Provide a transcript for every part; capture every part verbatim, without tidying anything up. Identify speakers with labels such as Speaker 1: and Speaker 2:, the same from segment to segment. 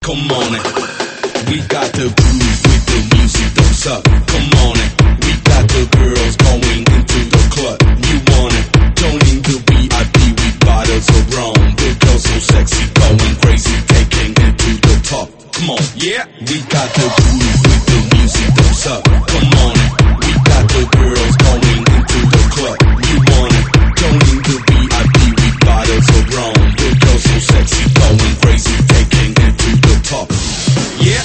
Speaker 1: come on it. We got the groove with the music, don't suck, come on it. We got the girls going into the club, you want it. Joining the V I P with bottles of rum. The girls so sexy, going crazy, taking it to the top. Come on, yeah. We got the groove with the music, don't suck, come on it. We got the girls going into the club, you want it. Joining the V I P with bottles of rum. The girls so sexy, going crazy, taking it to the top. Yeah.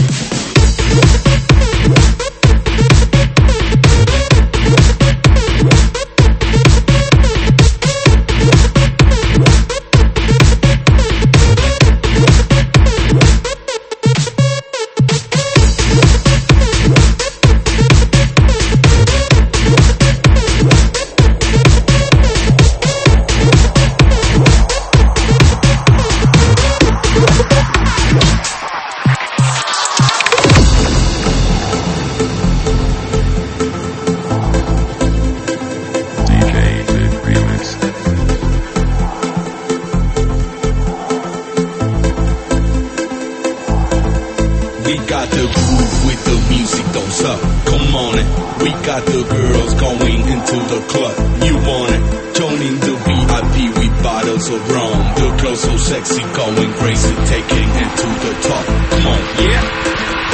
Speaker 1: We got the groove with the music, don't suck, come on it. We got the girls going into the club, you want it. Joining the V I P with bottles of rum. The girls so sexy, going crazy, taking it to the top. Come on, yeah.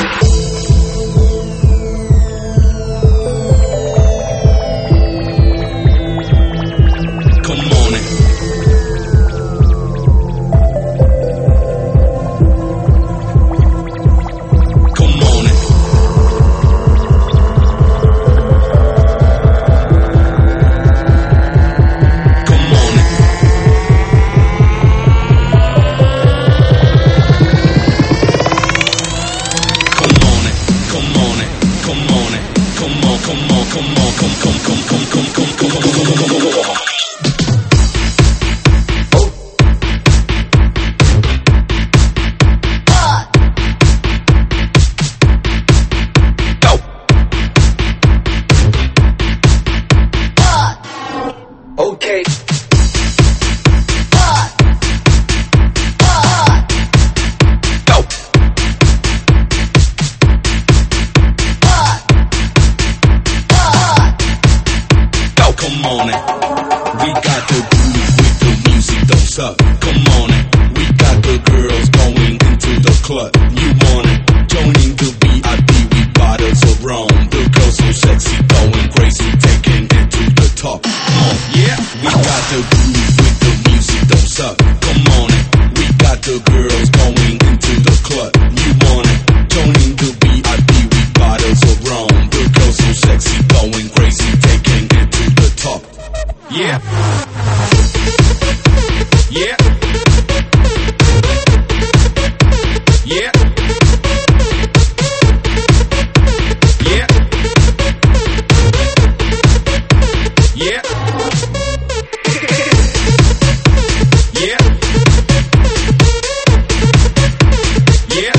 Speaker 1: Okay. Go. Go, come on it. We got the groove with the music, don't suck, come on it. We got the girls going into the club, you want it. Joining the V I P with bottles of rum. The girls so sexy, going crazy, taking it to the top. Come on, yeah. We got the groove with the music, don't suck, come on it. We got the girls going into the club, you want it. Joining the V I P with bottles of rum. The girls so sexy, going crazy, taking it to the top. Yeah. Yeah. Yeah. Yeah. Yeah. Yeah. Yeah.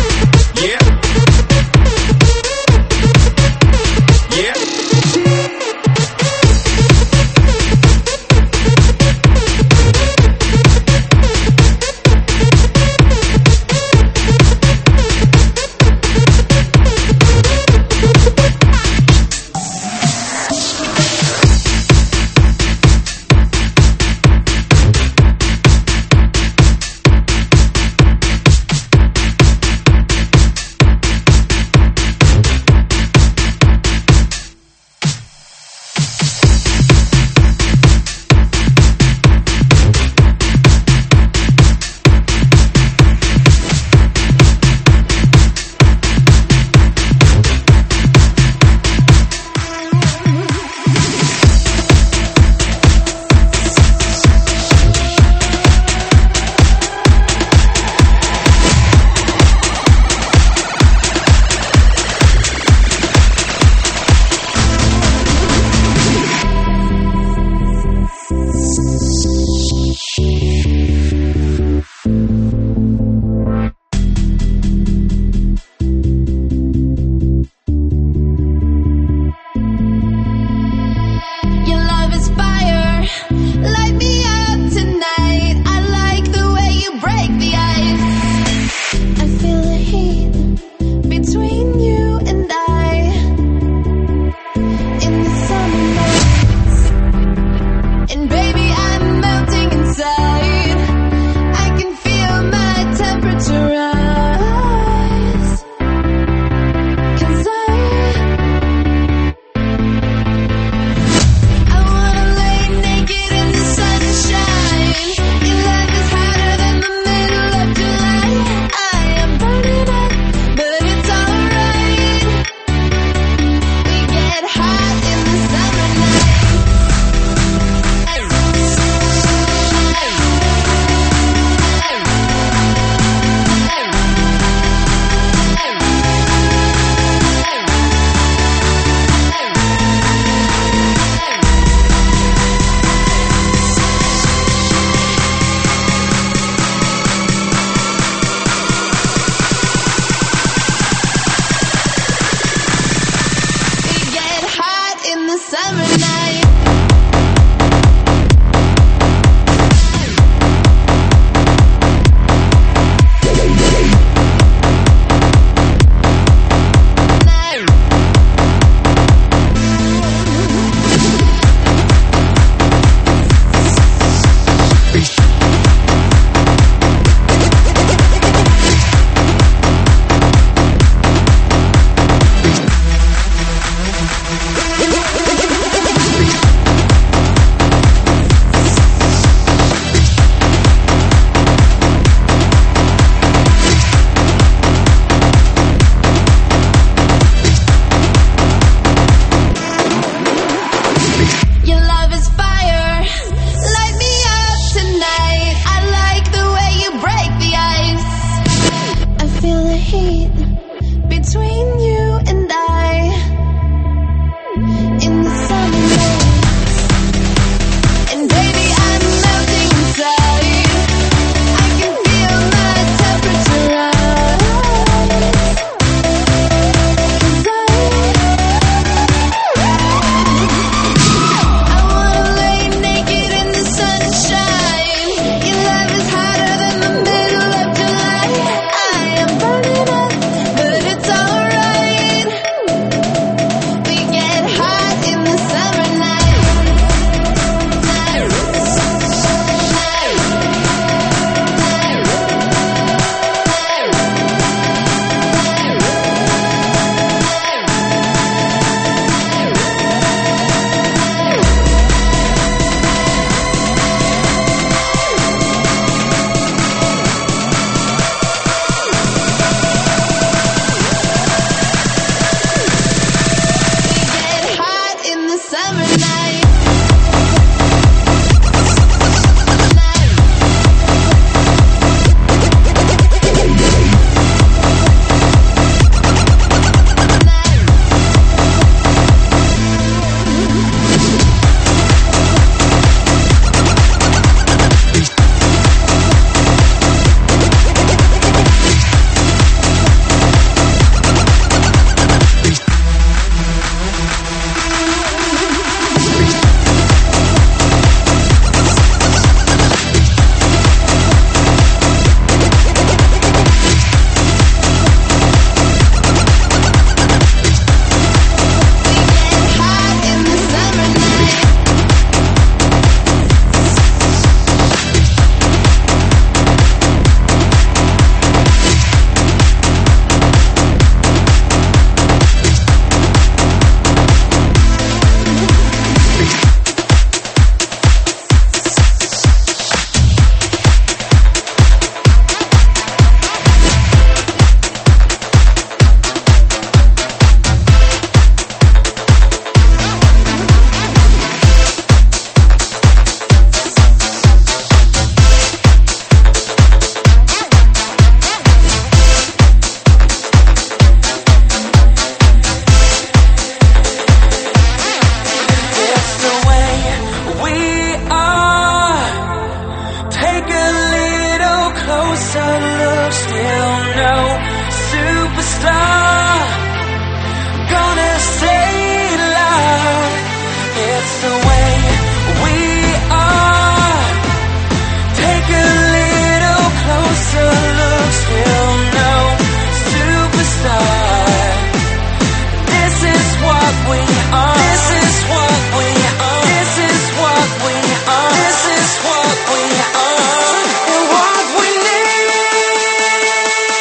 Speaker 1: Yeah. Yeah.
Speaker 2: closer look, still no superstar. Gonna stay alive. It's the way we are. Take a little closer look, still no superstar. This is what we are. This is what we are. This is what we are. This is what we are. And what we need.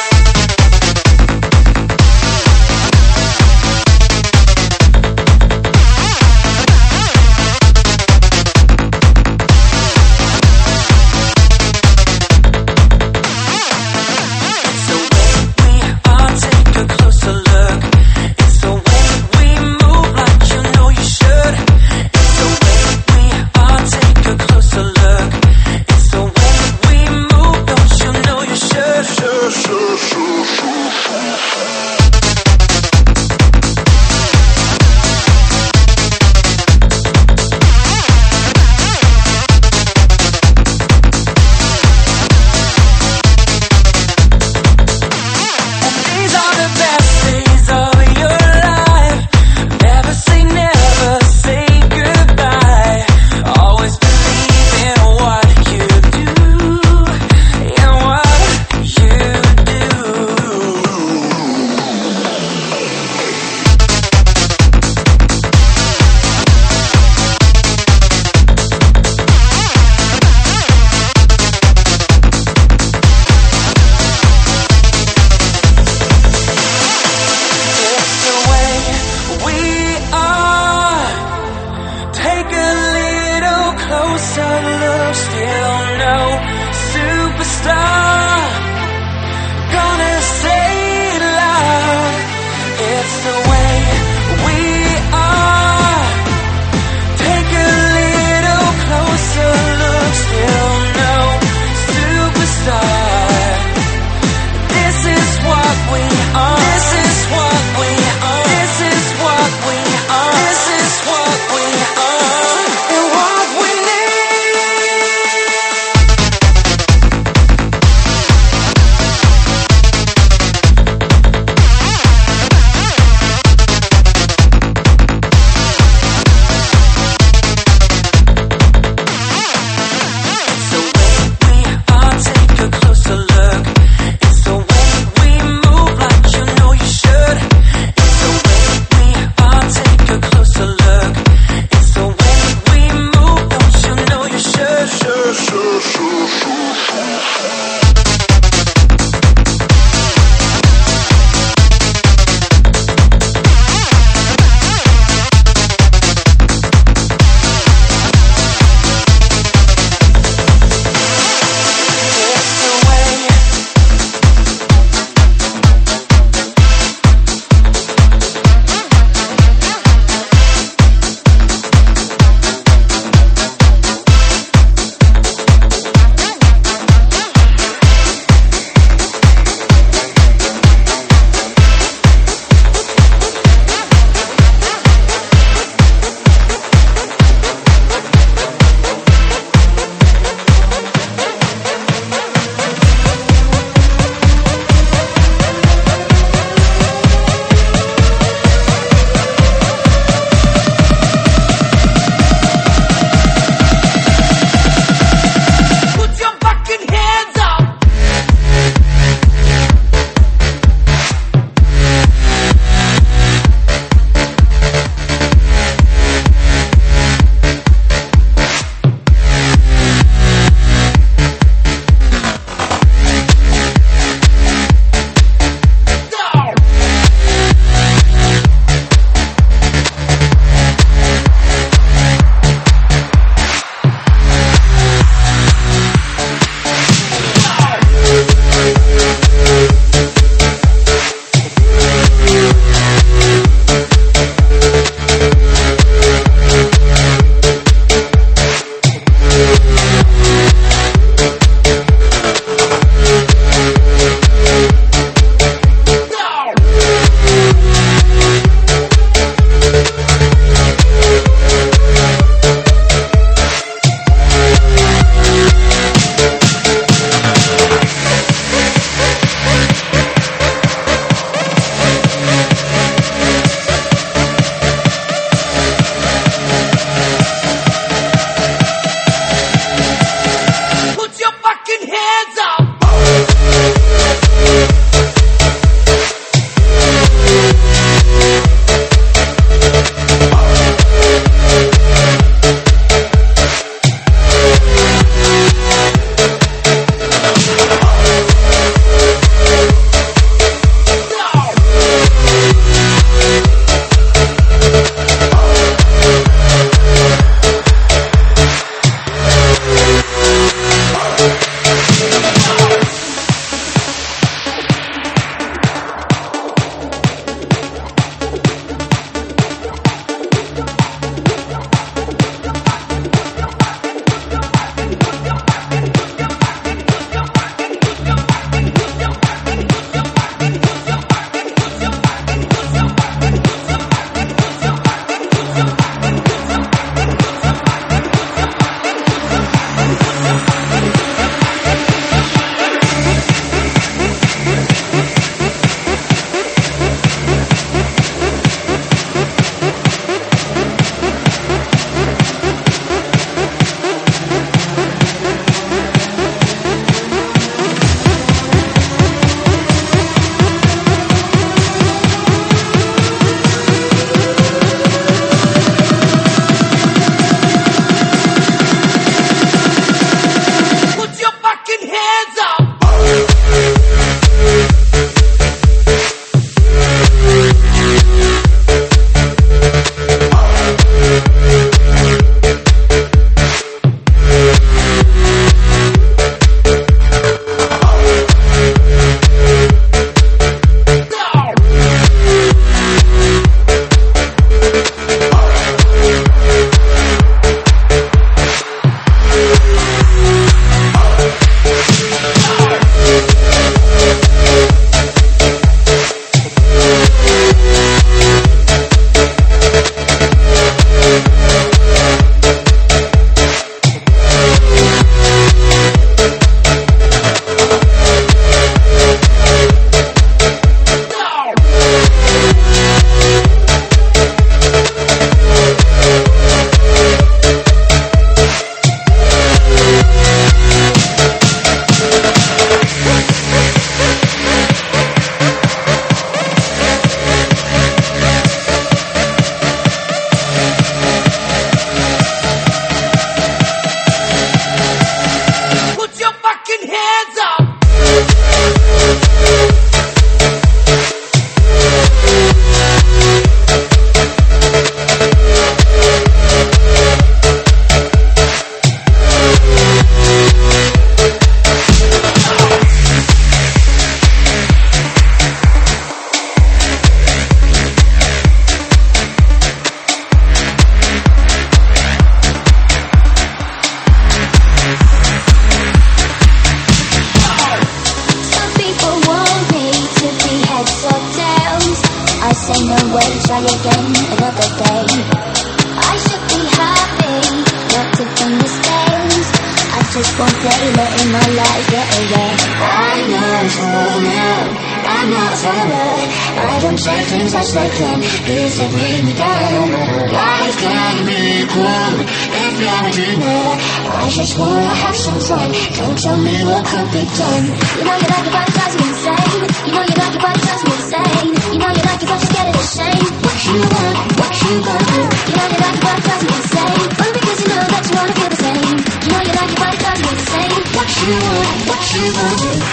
Speaker 3: try again another day. I should be happy, not to from mistakes. I just won't play, letting my life get away. I know for now, I'm not forward. I don't say things as they come, if they bring me down. Life can be cool if you're a dreamer. I just wanna have some fun, don't tell me what could be done. You know you like it but it drives me insane. You know you like it but it drives me insane. You know you like it but you're scared of the shame. What you want, what you gonna do? You know you like it but it drives me insane. Only because you know that you wanna feel the same. You know you like it but it drives me insane. What you want, what you gonna do?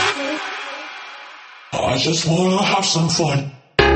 Speaker 1: I just wanna have some fun.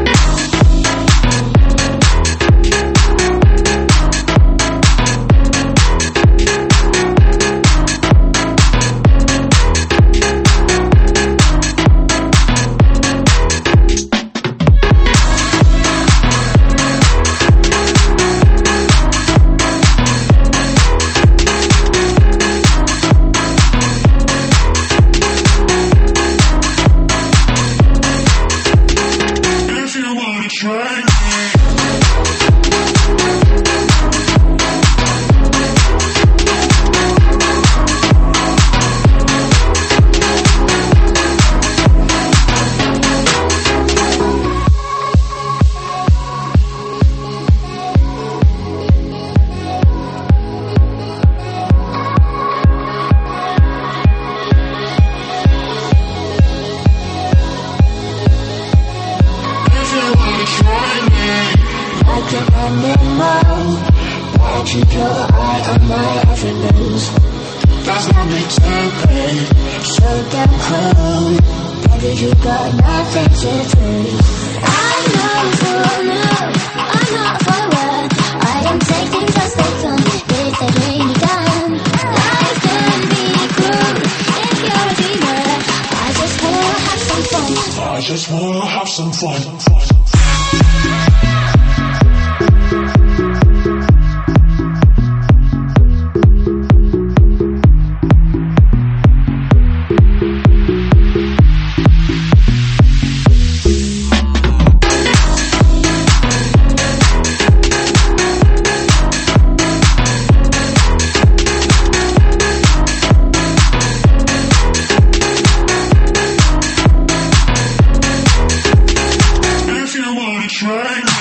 Speaker 3: Like an animal, why keep your eye on my every move? There's no need to pay, so damn cold. Baby, you got nothing to prove. I know for now, I'm not forward. I don't take things as they come, if they bring me down. Life can be cruel if you're a dreamer. I just wanna have some fun.
Speaker 1: I just wanna have some fun. If you wanna try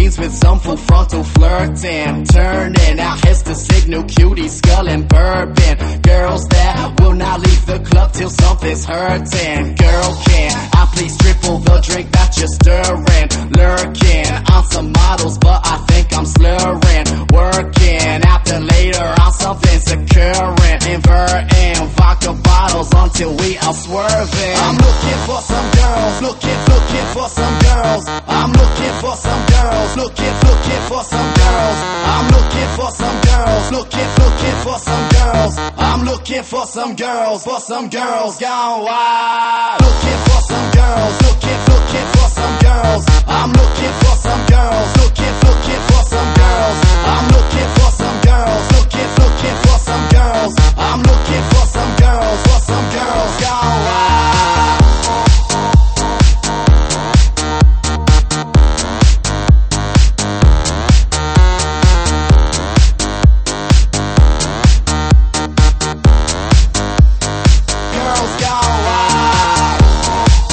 Speaker 4: jeans with some full frontal flirting, turning out heads to signal cuties, skull and bourbon. Girls that will not leave the club till something's hurting. Girl, can I please triple the drink that you're stirring? Lurking on some models, but I think I'm slurring. Working after later on something securing, inverting vodka bottles until we are swerving. I'm looking for some girls, looking, looking for some girls. I'm looking for some girls, looking, looking for some girls. I'm looking for some girls, looking, looking for some girls. I'm looking for some girls, for some girls gone wild. Looking for some girls, looking, looking for some girls. I'm looking for some girls, looking, looking for some girls. I'm looking for some girls, looking, looking for some girls. I'm looking for some girls, for some girls gone wild. Girls gone wild.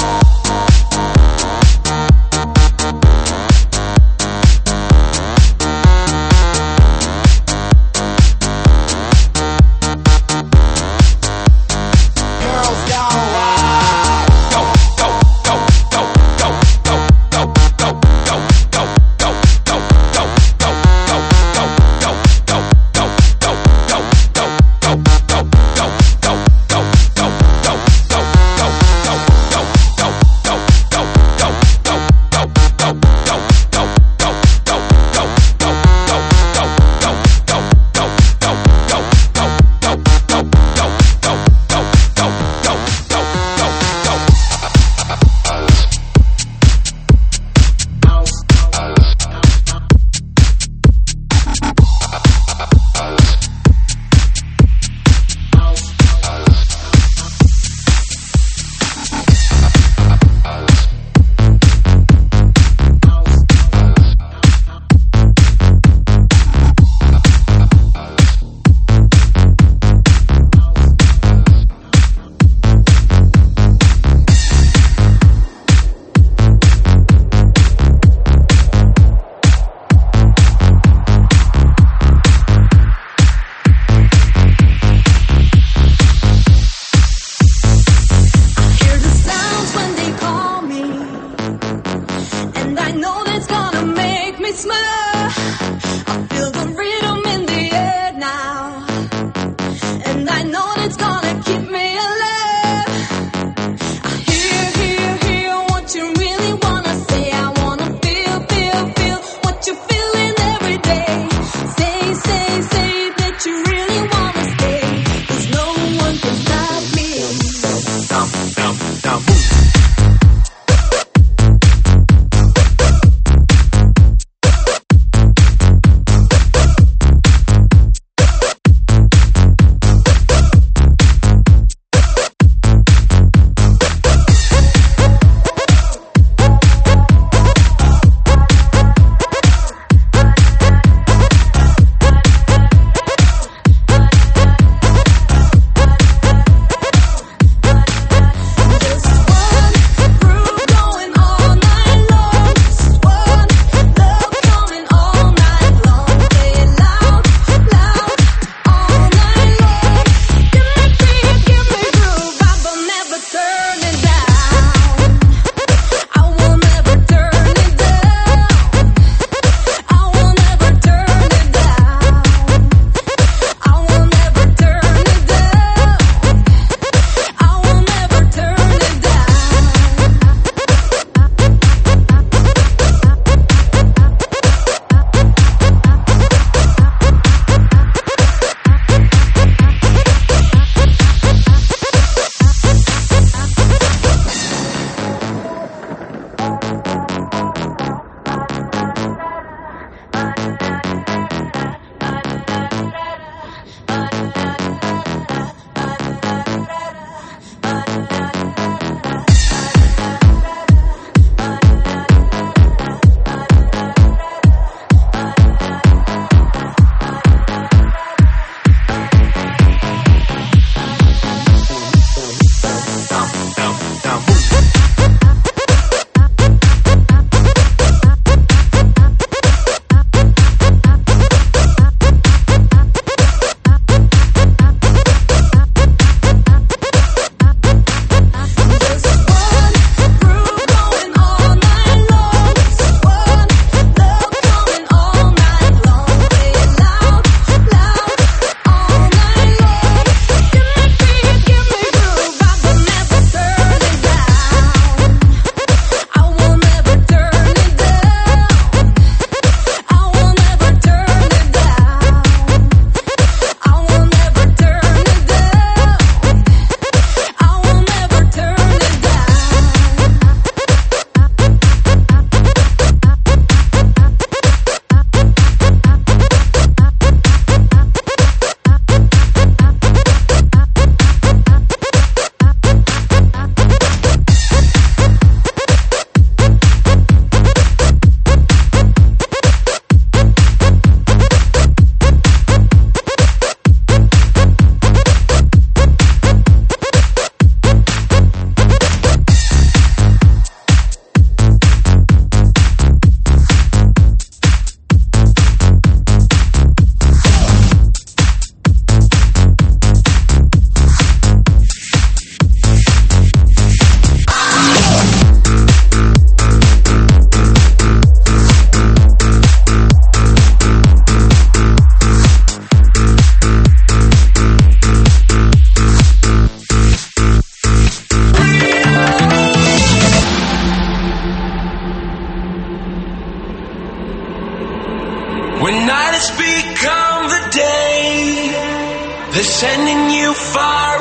Speaker 2: They're sending you far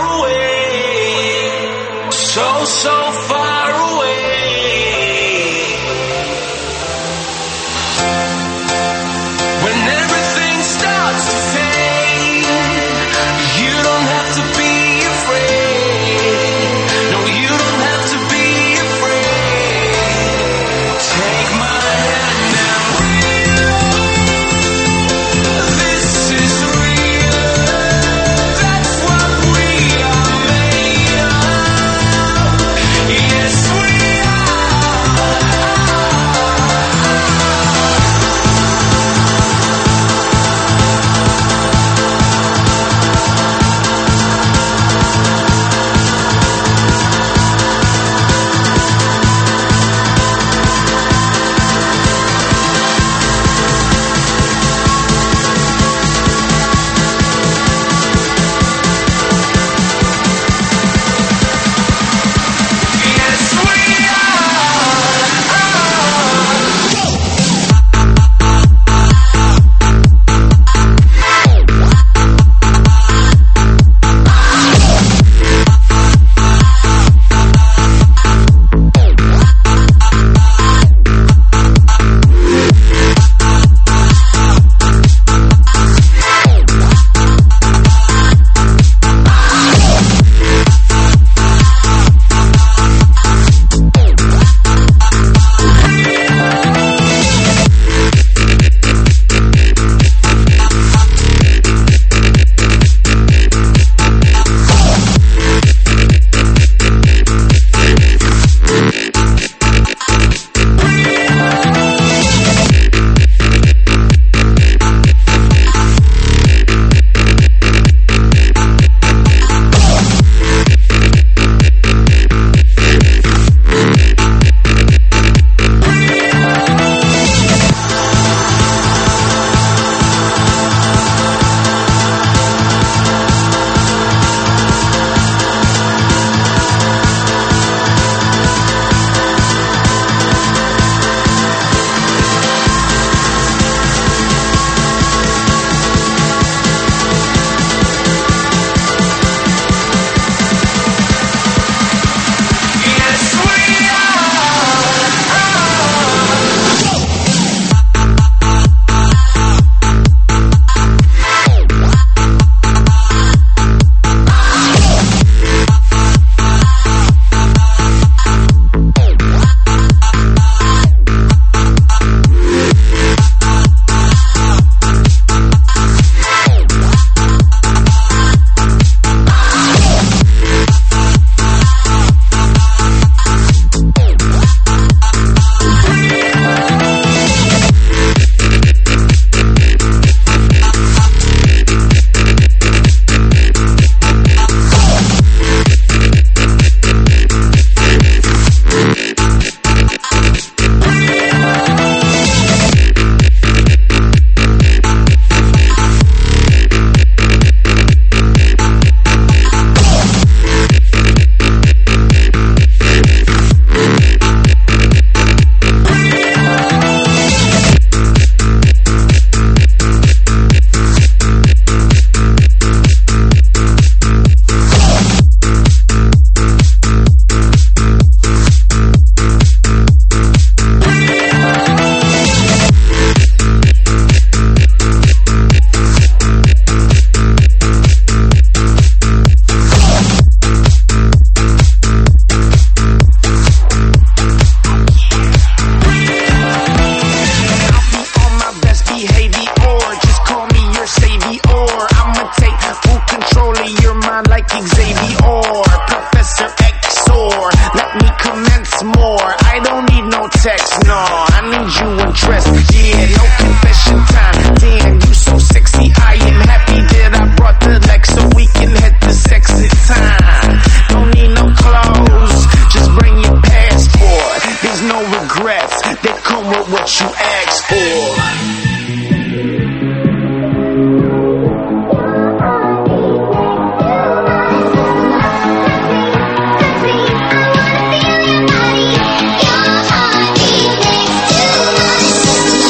Speaker 2: away, so, so far away. When everything starts to fade, you don't have to be afraid. No, you don't have to be afraid. Take my hand now. This is real. That's what we are made of. Yes, we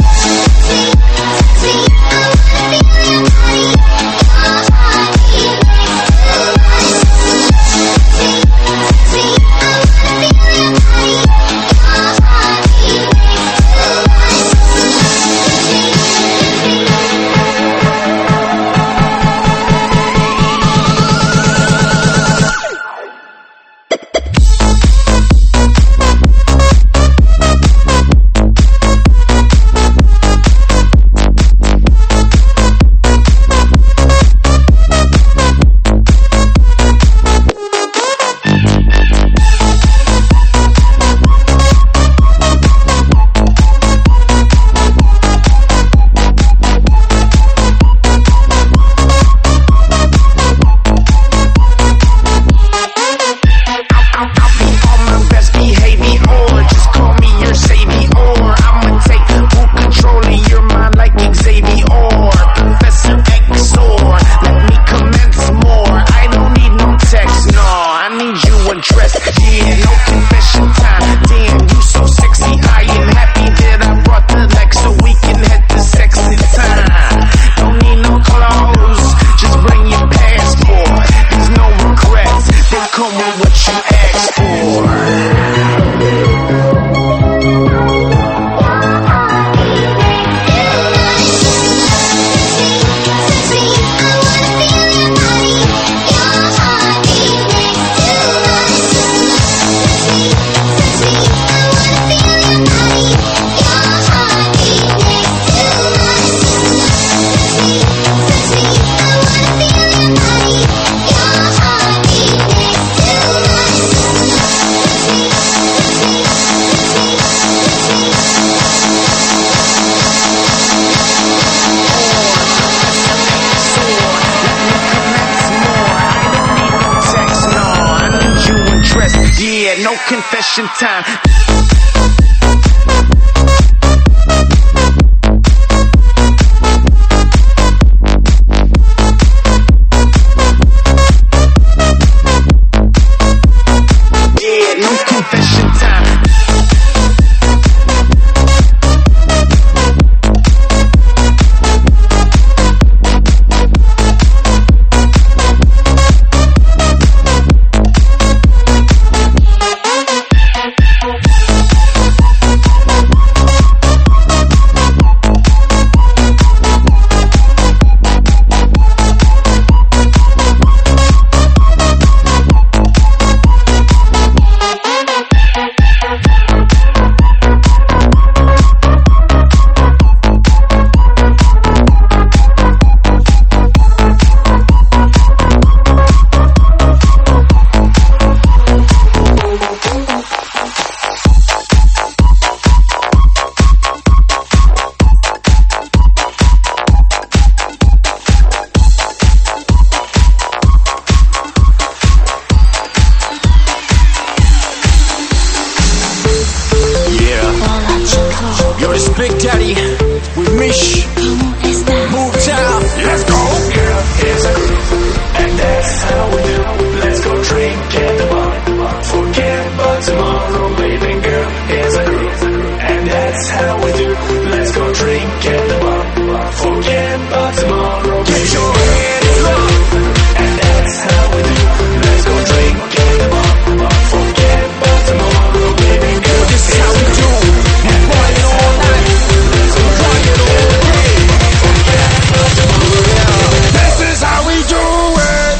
Speaker 3: Your heart
Speaker 4: Yeah, no confession time. Yeah, no confession time. Yo, this Big Daddy with Mish. Move down. Let's go.
Speaker 2: Girl, here's a groove, and that's how we do. Let's go drink at the bar. Forget about tomorrow, baby girl. Here's a groove, and that's how we do. Let's go drink at the bar. Forget about tomorrow, baby.
Speaker 4: Get your hands up.
Speaker 2: And that's how we do. Let's go drink at the bar. Forget about tomorrow, baby girl.
Speaker 4: This is how we do. Party all night. Party all day. This is how we do it.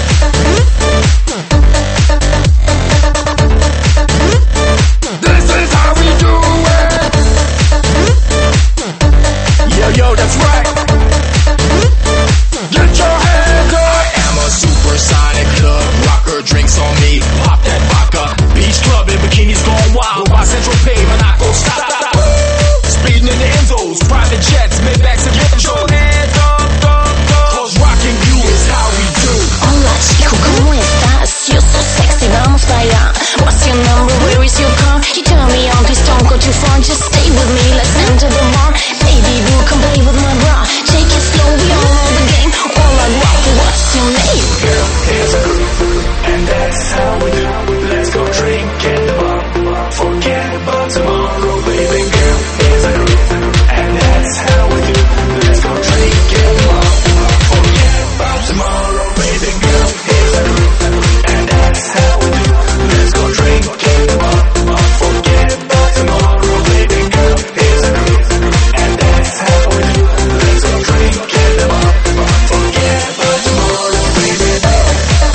Speaker 4: This is how we do it. Yo, yo, that's right. Get your hands up. I am a supersonic club rocker. Drinks on me. Pop that vodka. Beach club and bikinis going wild. By Central Pay, Monaco, stop, stop, stop. Speeding in the Enzos, private jets, Maybachs and Get your hands up, up, up. Cause rocking you is how we do.
Speaker 3: Hola chico, ¿cómo estás? You're so sexy, vamos para allá. What's your number? Where is your car? You turn me on, please don't go too far. Just stay with me, let's enter the bar. Baby boo, come play with my bra. Take it slow, we all know the game. All I rock, what's your name?
Speaker 2: Girl, here's a groove, and that's how we do. Let's go drink at the bar. Forget about tomorrow, baby girl. Here's a groove, and that's how we do. Let's go drink at the bar. Forget about tomorrow, baby girl. Here's a groove, and that's how we do. Let's go drink at the bar. Forget about tomorrow, baby girl. Here's a groove, and that's how we do. Let's go drink at the bar. Forget about tomorrow, baby girl.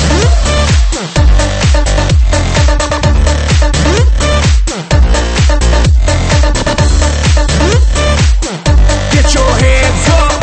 Speaker 4: Get your hands up.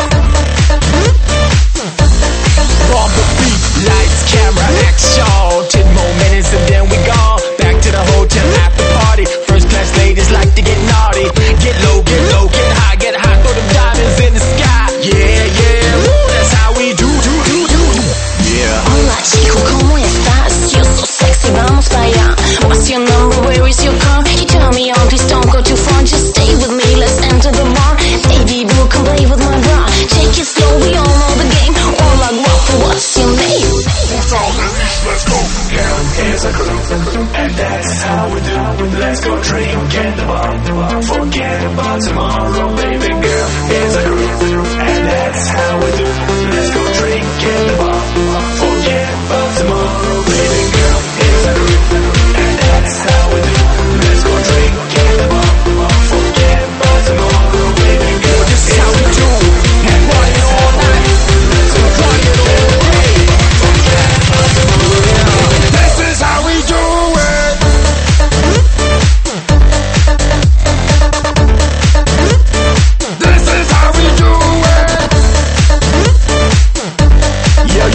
Speaker 4: On the beat, lights, camera, action. Ten more minutes and then we gone. Back to the hotel after party. First class ladies like to get naughty. Get low, get low, get high, get high. Throw them diamonds in the sky. Yeah, yeah, woo, that's how we do, do, do, do. Yeah.
Speaker 3: Hola chico, ¿cómo estás? You're so sexy, vamos para allá. What's your number? Where is your car? You turn me on, please don't go too far. Just stay with me, let's enter the bar. Baby boo, come play with my bra. Take it slow, we all know the game. All I rock, what's your name?
Speaker 2: Let's go. Girl, here's a groove, and that's how we do. Let's go drink at the bar. Forget about tomorrow, baby girl. Here's a groove, and that's how we do. Let's go drink at the bar. Forget about tomorrow, baby girl. Here's a groove, and that's how we do. Let's go drink at the bar. Forget about tomorrow, baby girl.
Speaker 4: This is how we do. Party all night. Let's go party all day. This is how we do it. This is how we do it. Yo,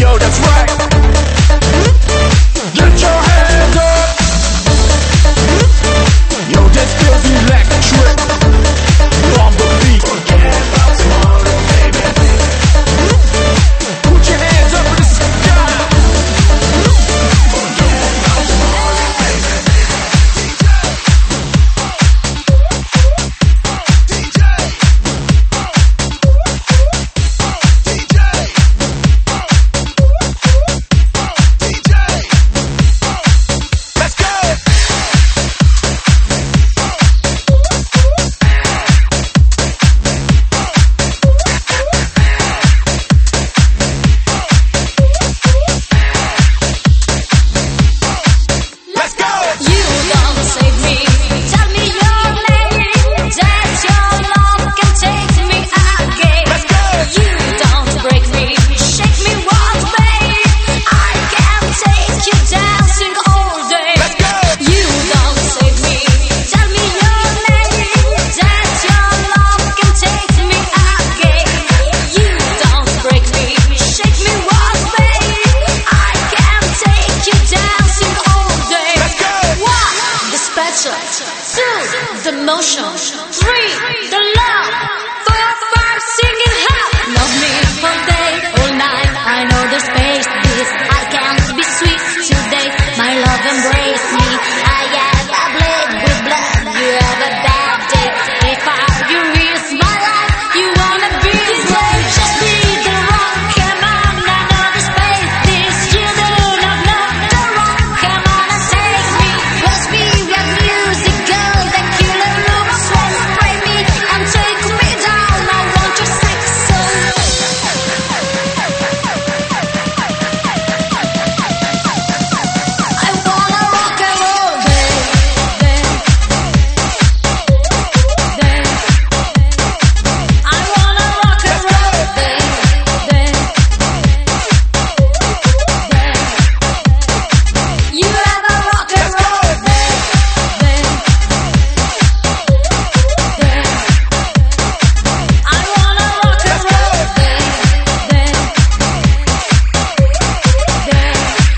Speaker 3: Two, the motion. Three, the love. Four, five, singing hot. Love me all day, all night. I know the space. This I can't be sweet today. My love embrace me. I have a blade with blood. You have a bad day. If I you risk my life, you wanna be brave. Just be the rock. Come on, I know the space. This you do not know the rock. Come on and take me. Watch me when music goes. That killer look sweat spray me and take me down. I want your sex soul. I wanna rock and roll day, day, day. I wanna rock and roll day, day, day. You ever rock and roll day, day, day. I wanna rock and roll day, day, day.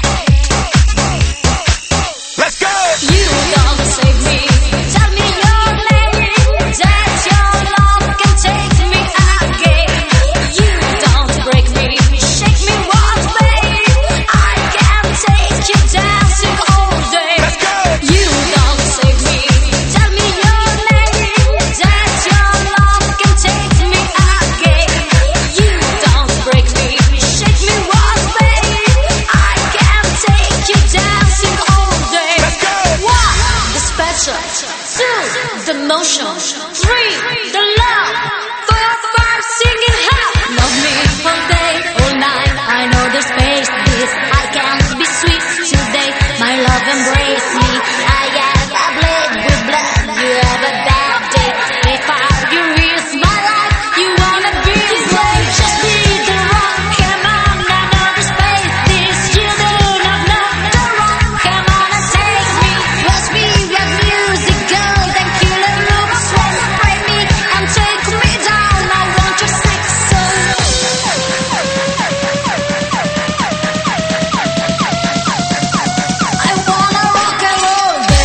Speaker 2: Let's go!
Speaker 3: You don't save me. Tell me your name. That your love can take me again. You don't break me. Shake me once, babe. I can take you dancing all day.
Speaker 2: Let's go!
Speaker 3: You don't save me. Tell me your name. That your love can take me again. You don't break me. Shake me once, babe. I can take you dancing all day.
Speaker 2: Let's go!
Speaker 3: One, the special. Two, the motion. Three, the love. Four, five, singing hot. Love me all day, all night. I know the space. This I can't be sweet today. My love embrace me. I have a blade with blood. You have a bad day. If I you risk my life, you wanna be brave. Just be the rock. Come on, I know the space. This you do not know the rock. Come on and take me. Watch me when music goes. That killer look sweat spray me and take me down. I want your sex soul. I wanna rock and roll day,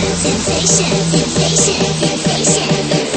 Speaker 3: sensation, sensation, sensation, sensation.